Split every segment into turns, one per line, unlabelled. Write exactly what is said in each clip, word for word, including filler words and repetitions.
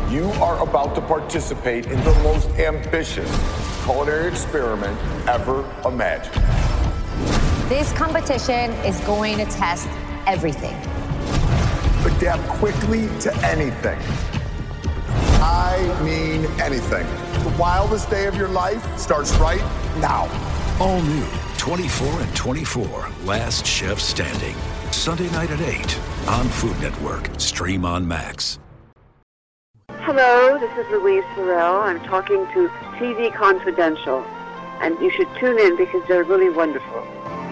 You are about to participate in the most ambitious culinary experiment ever imagined.
This competition is going to test everything.
Adapt quickly to anything. I mean anything. The wildest day of your life starts right now.
All new twenty-four and twenty-four, Last Chef Standing. Sunday night at eight on Food Network. Stream on Max.
Hello, this is Louise Farrell. I'm talking to T V Confidential, and you should tune in because they're really wonderful.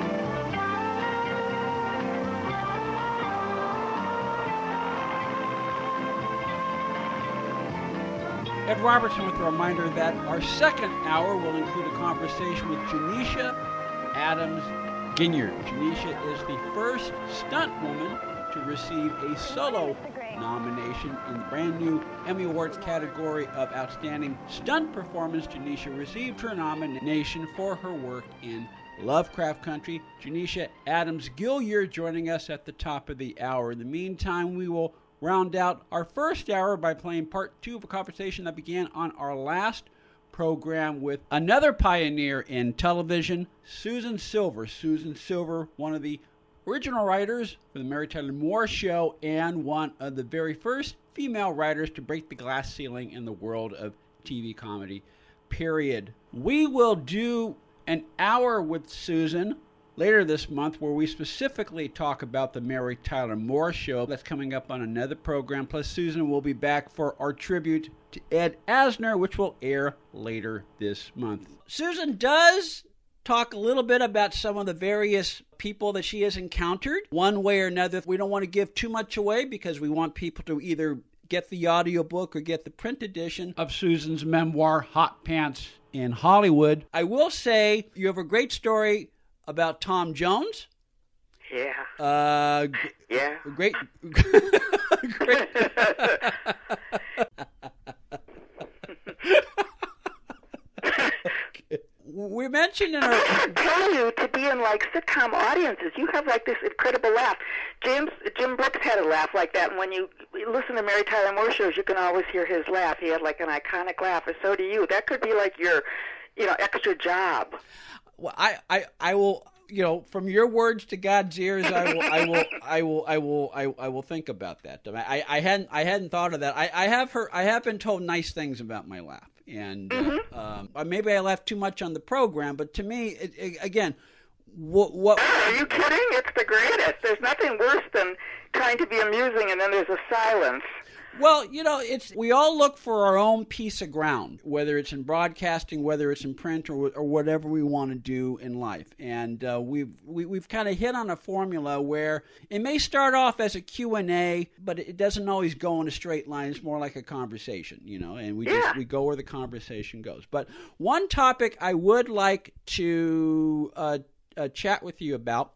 Ed Robertson with a reminder that our second hour will include a conversation with Janisha Adams Ginyard. Janisha is the first stunt woman to receive a solo nomination in the brand new Emmy Awards category of Outstanding Stunt Performance. Janisha received her nomination for her work in Lovecraft Country. Janisha Adams Ginyard joining us at the top of the hour. In the meantime, we will round out our first hour by playing part two of a conversation that began on our last program with another pioneer in television, Susan Silver. Susan Silver, one of the original writers for the Mary Tyler Moore Show and one of the very first female writers to break the glass ceiling in the world of T V comedy, period. We will do an hour with Susan later this month where we specifically talk about the Mary Tyler Moore Show. That's coming up on another program. Plus, Susan will be back for our tribute to Ed Asner, which will air later this month. Susan does talk a little bit about some of the various people that she has encountered, one way or another. We don't want to give too much away because we want people to either get the audiobook or get the print edition of Susan's memoir, Hot Pants in Hollywood. I will say you have a great story about Tom Jones.
Yeah.
Uh,
yeah.
Great. great. We mentioned in our...
I tell you, to be in like sitcom audiences, you have like this incredible laugh. James Jim Brooks had a laugh like that, and when you listen to Mary Tyler Moore shows, you can always hear his laugh. He had like an iconic laugh, and so do you. That could be like your, you know, extra job.
Well, I, I, I will, you know, from your words to God's ears, I will, I will, I will, I will, I, I will think about that. I, I hadn't, I hadn't thought of that. I, I have heard, I have been told nice things about my laugh, and
mm-hmm.
uh, um, maybe I laughed too much on the program. But to me, it, it, again, what, what?
Are you kidding? It's the greatest. There's nothing worse than trying to be amusing and then there's a silence.
Well, you know, it's we all look for our own piece of ground, whether it's in broadcasting, whether it's in print, or or whatever we want to do in life. And uh, we've we, we've kind of hit on a formula where it may start off as a Q and A, but it doesn't always go in a straight line. It's more like a conversation, you know, and we
yeah.
just we go where the conversation goes. But one topic I would like to uh, uh, chat with you about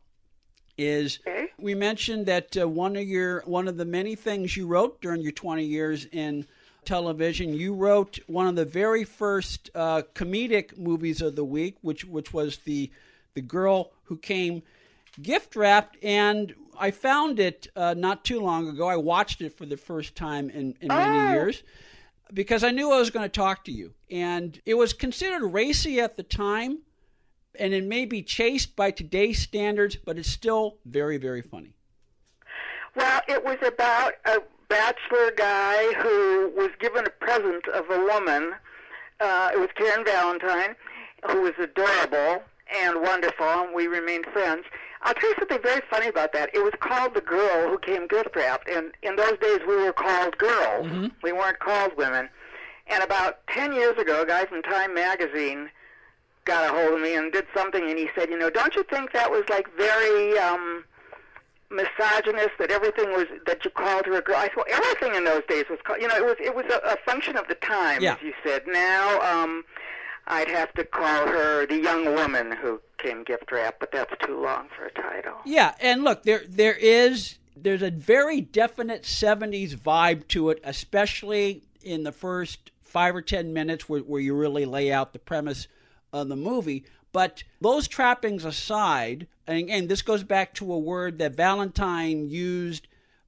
is
okay.
we mentioned that uh, one of your one of the many things you wrote during your twenty years in television, you wrote one of the very first uh, comedic movies of the week, which which was the the girl who came gift wrapped, and I found it uh, not too long ago. I watched it for the first time in, in many
oh.
years because I knew I was going to talk to you, and it was considered racy at the time. And it may be chased by today's standards, but it's still very, very funny.
Well, it was about a bachelor guy who was given a present of a woman. Uh, it was Karen Valentine, who was adorable and wonderful, and we remained friends. I'll tell you something very funny about that. It was called The Girl Who Came Gift Wrapped, and in those days we were called girls.
Mm-hmm.
We weren't called women. And about ten years ago, a guy from Time Magazine got a hold of me and did something, and he said, you know, don't you think that was like very um, misogynist, that everything was, that you called her a girl? I said, well, everything in those days was called, you know, it was it was a, a function of the time,
yeah.
as you said. Now um, I'd have to call her the young woman who came gift wrapped, but that's too long for a title.
Yeah, and look, there there is, there's a very definite seventies vibe to it, especially in the first five or ten minutes where, where you really lay out the premise of the movie. But those trappings aside, and again, this goes back to a word that Valentine used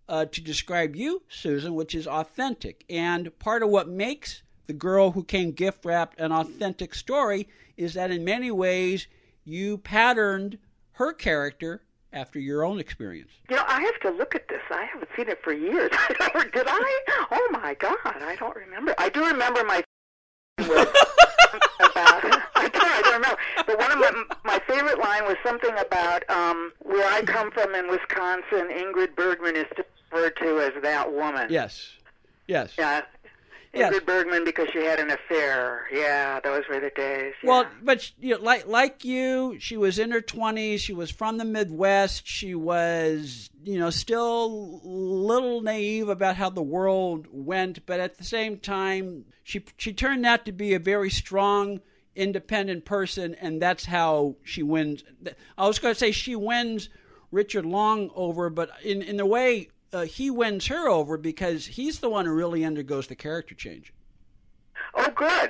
uh, to describe you, Susan, which is authentic. And part of what makes The Girl Who Came Gift Wrapped an authentic story is that in many ways you patterned her character after your own experience.
You know, I have to look at this. I haven't seen it for years. Did I? Oh, my God. I don't remember. I do remember my was about, I don't, I don't remember. But one of my, my favorite line was something about um, where I come from in Wisconsin, Ingrid Bergman is referred to as that woman.
Yes. Yes.
Yeah.
Yes.
Ingrid Bergman because she had an affair. Yeah, those were the days. Yeah.
Well, but you know, like like you, she was in her twenties. She was from the Midwest. She was, you know, still a little naive about how the world went, but at the same time, she she turned out to be a very strong, independent person, and that's how she wins. I was going to say she wins Richard Long over, but in in a way. Uh, he wins her over because he's the one who really undergoes the character change.
Oh, good.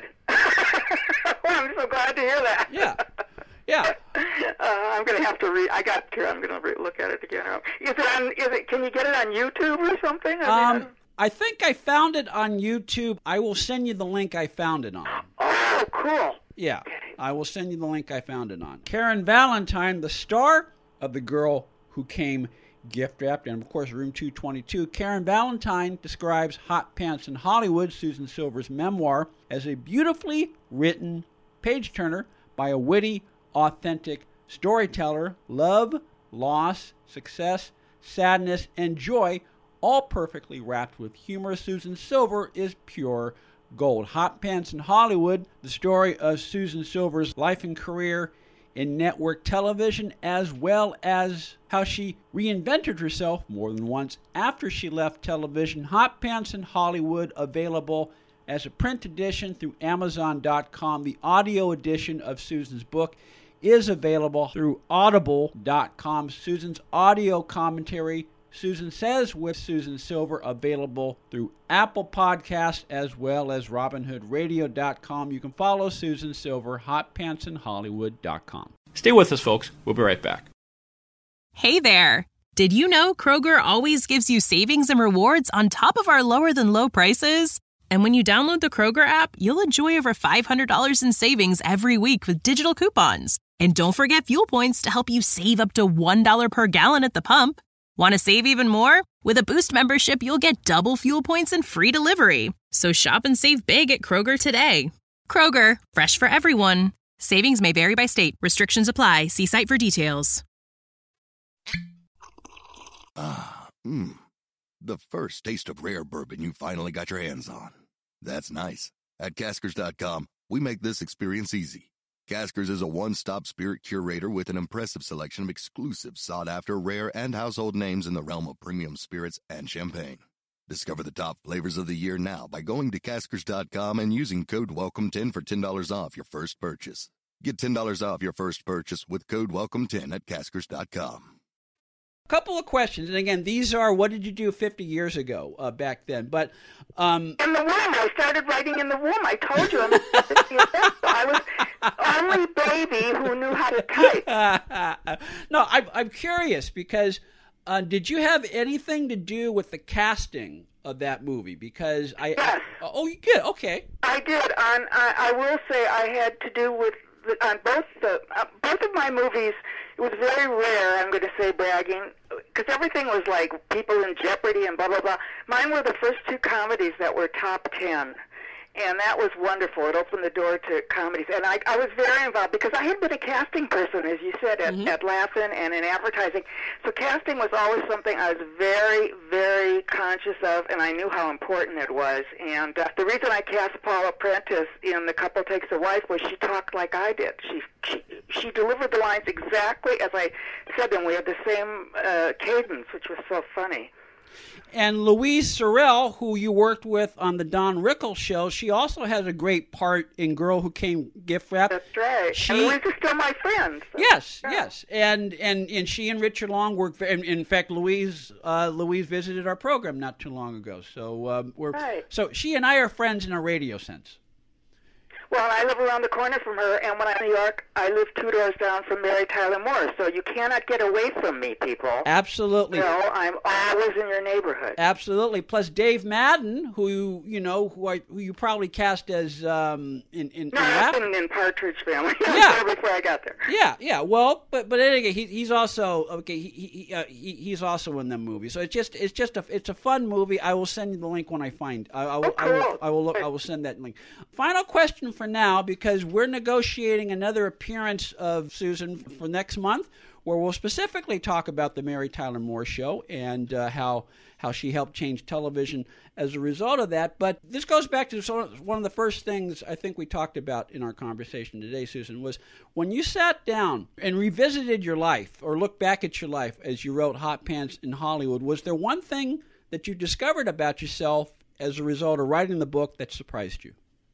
Oh, I'm so glad to hear that.
Yeah, yeah.
Uh, I'm going to have to read. I got here. I'm going to re- look at it again. Is it on? Is it? Can you get it on YouTube or something? I
Um,
mean,
I think I found it on YouTube. I will send you the link I found it on.
oh, cool.
Yeah, I will send you the link I found it on. Karen Valentine, the star of The Girl Who Came Gift Wrapped, and of course Room two twenty-two. Karen Valentine describes Hot Pants in Hollywood, Susan Silver's memoir, as a beautifully written page-turner by a witty, authentic storyteller. Love, loss, success, sadness, and joy, all perfectly wrapped with humor. Susan Silver is pure gold. Hot Pants in Hollywood, the story of Susan Silver's life and career in network television, as well as how she reinvented herself more than once after she left television. Hot Pants in Hollywood, available as a print edition through Amazon dot com. The audio edition of Susan's book is available through Audible dot com. Susan's audio commentary, Susan Says with Susan Silver, available through Apple Podcasts as well as Robin Hood Radio dot com. You can follow Susan Silver, hot pants in Hollywood dot com. Stay with us, folks. We'll be right back.
Hey there. Did you know Kroger always gives you savings and rewards on top of our lower-than-low prices? And when you download the Kroger app, you'll enjoy over five hundred dollars in savings every week with digital coupons. And don't forget fuel points to help you save up to one dollar per gallon at the pump. Want to save even more? With a Boost membership, you'll get double fuel points and free delivery. So shop and save big at Kroger today. Kroger, fresh for everyone. Savings may vary by state. Restrictions apply. See site for details.
Ah, mmm. The first taste of rare bourbon you finally got your hands on. That's nice. At Caskers dot com, we make this experience easy. Caskers is a one-stop spirit curator with an impressive selection of exclusive, sought-after, rare, and household names in the realm of premium spirits and champagne. Discover the top flavors of the year now by going to Caskers dot com and using code welcome ten for ten dollars off your first purchase. Get ten dollars off your first purchase with code welcome ten at Caskers dot com.
Couple of questions, and again, these are what did you do fifty years ago uh, back then? But um,
in the womb, I started writing in the womb. I told you, I'm I was the only baby who knew how to type.
No, I'm I'm curious because uh, did you have anything to do with the casting of that movie? Because I,
yes.
I oh, you did. Okay,
I did. On I, I will say I had to do with the, on both the uh, both of my movies. It was very rare, I'm going to say, bragging, because everything was like people in jeopardy and blah, blah, blah. Mine were the first two comedies that were top ten, and that was wonderful. It opened the door to comedies, and I, I was very involved, because I had been a casting person, as you said, at, mm-hmm. at Laugh-In and in advertising. So casting was always something I was very, very conscious of, and I knew how important it was. And uh, the reason I cast Paula Prentice in The Couple Takes a Wife was she talked like I did. She she, she delivered the lines exactly as I said them. We had the same uh, cadence, which was so funny.
And Louise Sorel, who you worked with on the Don Rickles show, she also has a great part in Girl Who Came Gift Wrapped.
That's right.
She,
and Louise is still my friend. So.
Yes,
yeah.
yes. And, and and she and Richard Long worked. In, in fact, Louise uh, Louise visited our program not too long ago. So um, we're
right.
so she and I are friends in a radio sense.
Well, I live around the corner from her, and when I'm in New York, I live two doors down from Mary Tyler Moore, so you cannot get away from me, people.
Absolutely.
You know, I'm always in your neighborhood.
Absolutely. Plus Dave Madden, who you know, who, I, who you probably cast as um, in in.
No,
in
I've
Rap-
been in Partridge Family.
Yeah.
Before I got there.
Yeah, yeah. Well, but but anyway, he, he's also okay. He he, uh, he he's also in the movie, so it's just it's just a it's a fun movie. I will send you the link when I find. I, I will
Oh,
I will
cool.
I will look. I will send that link. Final question for now, because we're negotiating another appearance of Susan for next month, where we'll specifically talk about the Mary Tyler Moore Show and uh, how how she helped change television as a result of that. But this goes back to sort of one of the first things I think we talked about in our conversation today, Susan, was when you sat down and revisited your life or looked back at your life as you wrote Hot Pants in Hollywood, was there one thing that you discovered about yourself as a result of writing the book that surprised you?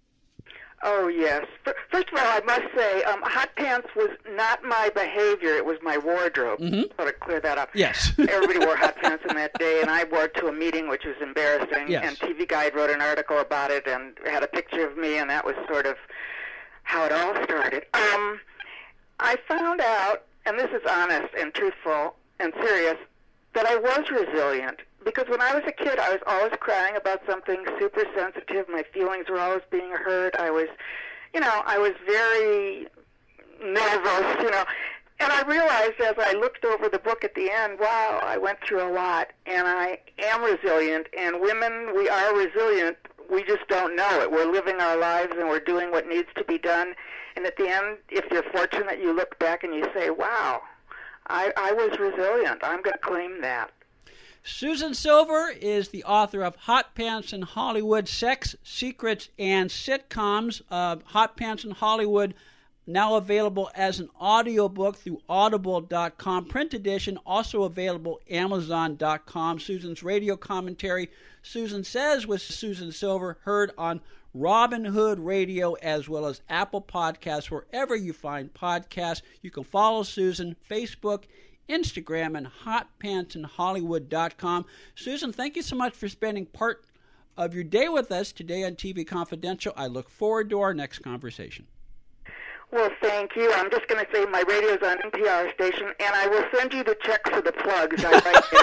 Oh, yes. First of all, I must say, um, hot pants was not my behavior. It was my wardrobe.
Mm-hmm.
So to clear that up.
Yes.
Everybody wore hot pants in that day, and I wore it to a meeting, which was embarrassing.
Yes.
And T V Guide wrote an article about it and had a picture of me, and that was sort of how it all started. Um, I found out, and this is honest and truthful and serious, that I was resilient. Because when I was a kid, I was always crying about something super sensitive. My feelings were always being hurt. I was, you know, I was very nervous, you know. And I realized as I looked over the book at the end, wow, I went through a lot. And I am resilient. And women, we are resilient. We just don't know it. We're living our lives and we're doing what needs to be done. And at the end, if you're fortunate, you look back and you say, wow, I, I was resilient. I'm going to claim that.
Susan Silver is the author of Hot Pants in Hollywood, Sex, Secrets, and Sitcoms. Uh, Hot Pants in Hollywood, now available as an audiobook through audible dot com. Print edition, also available amazon dot com. Susan's radio commentary, Susan Says, with Susan Silver, heard on Robin Hood Radio as well as Apple Podcasts, wherever you find podcasts. You can follow Susan, Facebook, Instagram, and hot pants in hollywood dot com. Susan, thank you so much for spending part of your day with us today on T V Confidential. I look forward to our next conversation.
Well, thank you. I'm just going to say my radio's on N P R station, and I will send you the check for the plugs. I write it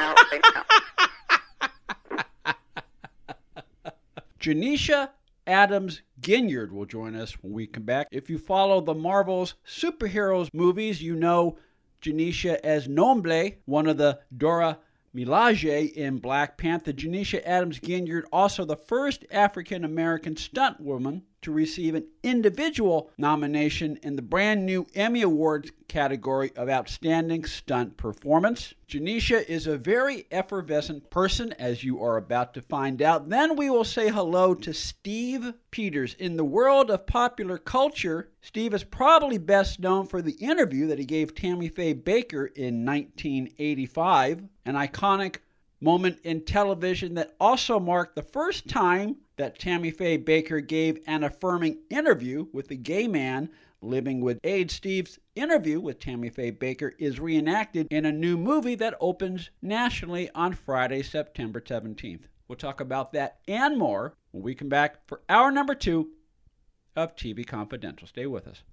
out right now.
Janisha Adams Ginyard will join us when we come back. If you follow the Marvel's superheroes movies, you know Janisha as Nomble, one of the Dora Milaje in Black Panther. Janisha Adams Ginyard, also the first African-American stunt woman to receive an individual nomination in the brand new Emmy Awards category of Outstanding Stunt Performance. Janisha is a very effervescent person, as you are about to find out. Then we will say hello to Steve Peters. In the world of popular culture, Steve is probably best known for the interview that he gave Tammy Faye Baker in nineteen eighty-five, an iconic moment in television that also marked the first time that Tammy Faye Baker gave an affirming interview with a gay man living with AIDS. Steve's interview with Tammy Faye Baker is reenacted in a new movie that opens nationally on Friday, September seventeenth. We'll talk about that and more when we come back for hour number two of T V Confidential. Stay with us.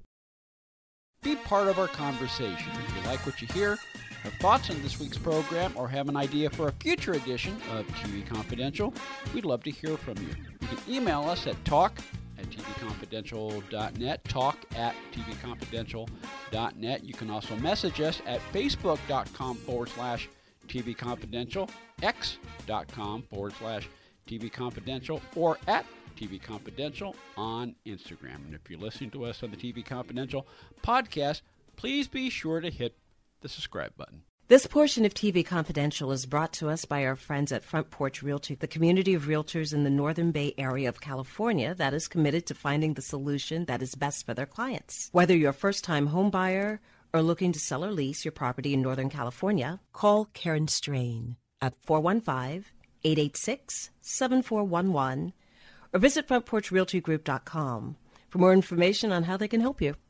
Be part of our conversation. If you like what you hear, have thoughts on this week's program, or have an idea for a future edition of T V Confidential, we'd love to hear from you. You can email us at talk at t v confidential dot net, talk at t v confidential dot net. You can also message us at facebook.com forward slash TV Confidential, x.com forward slash TV Confidential, or at T V Confidential on Instagram. And if you're listening to us on the T V Confidential podcast, please be sure to hit the subscribe button.
This portion of T V Confidential is brought to us by our friends at Front Porch Realty, the community of realtors in the Northern Bay area of California that is committed to finding the solution that is best for their clients. Whether you're a first-time home buyer or looking to sell or lease your property in Northern California, call Karen Strain at four one five, eight eight six, seven four one one or visit front porch realty group dot com for more information on how they can help you.